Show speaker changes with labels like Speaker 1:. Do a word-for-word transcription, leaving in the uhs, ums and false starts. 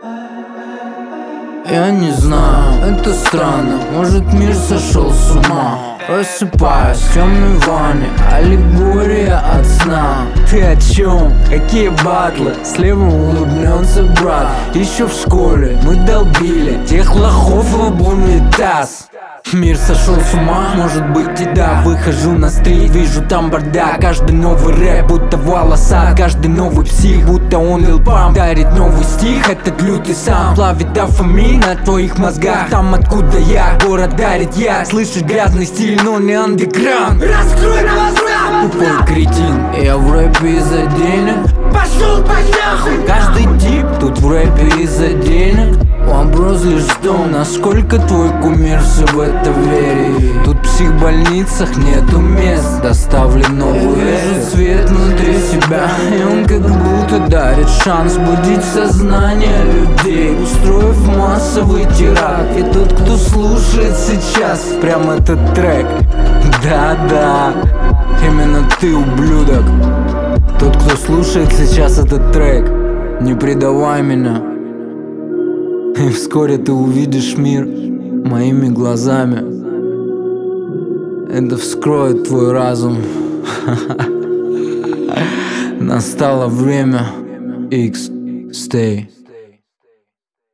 Speaker 1: Я не знаю, это странно, может мир сошел с ума. Просыпаюсь в темной ванне, аллегория от сна. Ты о чем? Какие батлы? Слева улыбнется брат. Еще в школе мы долбили тех лохов в унитаз. Мир сошел с ума, может быть и да. Выхожу на стрит, вижу там бардак. Каждый новый рэп, будто волоса. Каждый новый псих, будто он лил пам. Дарит новый стих, этот лютый сам. Плавит дофамин на твоих мозгах. Там откуда я, город дарит я. Слышишь грязный стиль, но не андеграунд. Раскрой на глаза, тупой кретин. Я в рэпе из-за денег. Пошел по нахуй. Каждый тип тут в рэпе из-за денег. Вопрос лишь в том, насколько твой кумир все в это верит. Тут в психбольницах нету мест, доставлен новый вижу свет внутри себя, и он как будто дарит шанс будить сознание людей, устроив массовый тирад. И тот, кто слушает сейчас прям этот трек, да-да, именно ты, ублюдок. Тот, кто слушает сейчас этот трек, не предавай меня. И вскоре ты увидишь мир моими глазами. Это вскроет твой разум. Настало время X Stay.